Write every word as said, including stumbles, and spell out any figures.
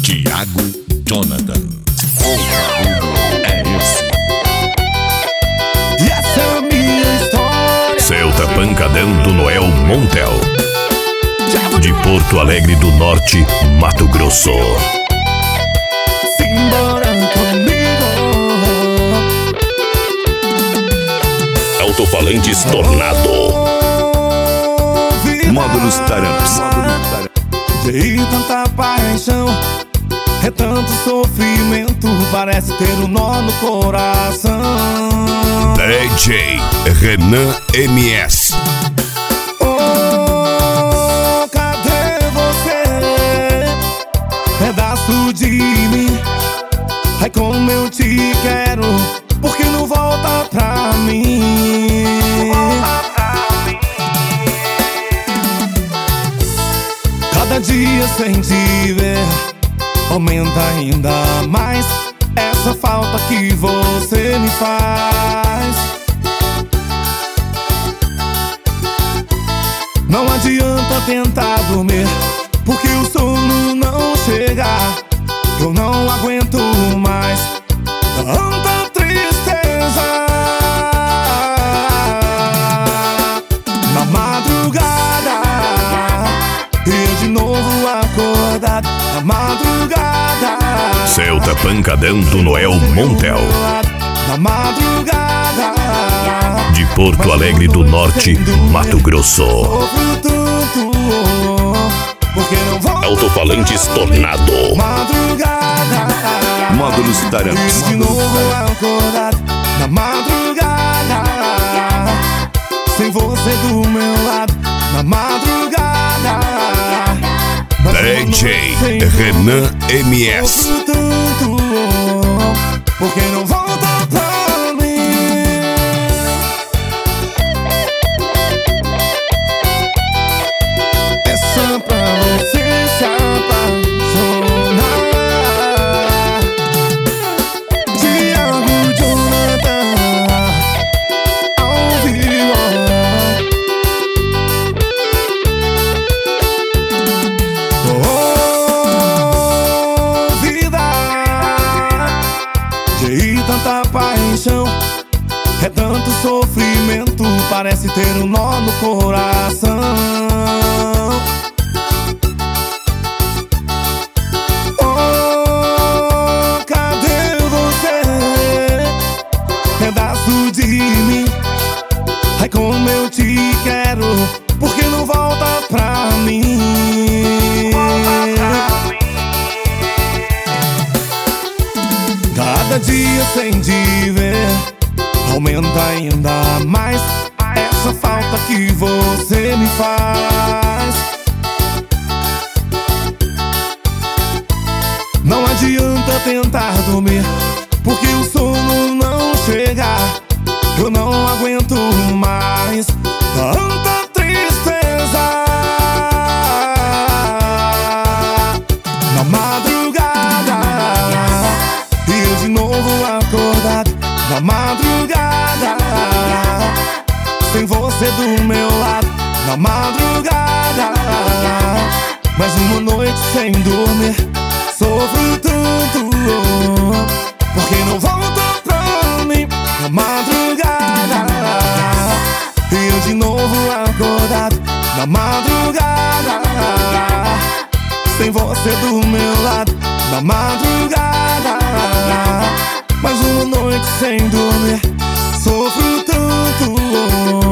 Thiago Jonathan. O barulho é esse. E essa é a minha história. Celta Pancadão do Noel Montel, de Porto Alegre do Norte, Mato Grosso. Simbora comigo. Alto-falantes Tornado. Módulos Taramps. De tanta paixão, é tanto sofrimento, parece ter um nó no coração. D J Renan M S. Oh, cadê você? Pedaço de mim. Ai, como eu te quero, por que não volta pra mim? Cada dia sem te ver aumenta ainda mais essa falta que você me faz. Não adianta tentar dormir, porque o sono não chega. Eu não aguento mais tanta tristeza. Na madrugada, eu de novo acordado. Na madrugada, Celta Pancadão do Noel Montel, na madrugada, de Porto Alegre do Norte, Mato Grosso. sofro tanto, porque não vou. Alto-falantes Tornado. Madrugada, Módulos Taramps. de novo acordado. Na madrugada, sem você do meu lado. Na madrugada, D J Renan M S. sofro tanto, porque não volta pra mim. Essa pra você se apaixonar. Thiago Jonathan, ao vivo. Oh, vida, de tanta paixão, é tanto sofrimento, parece ter um nó no coração. Oh, cadê você? Pedaço de mim. Ai, como eu te quero, por que não volta pra mim? Cada dia sem te ver aumenta ainda mais essa falta que você me faz. Não adianta tentar dormir, porque o sono não chega. Eu não aguento mais tanta tristeza. Na madrugada, eu de novo acordado. Na madrugada, sem você do meu lado. Na madrugada, mais uma noite sem dormir. Sofro tanto, porque não volta pra mim. Na madrugada, eu de novo acordado. Na madrugada, sem você do meu lado. Na madrugada, mais uma noite sem dormir. Sofro tanto,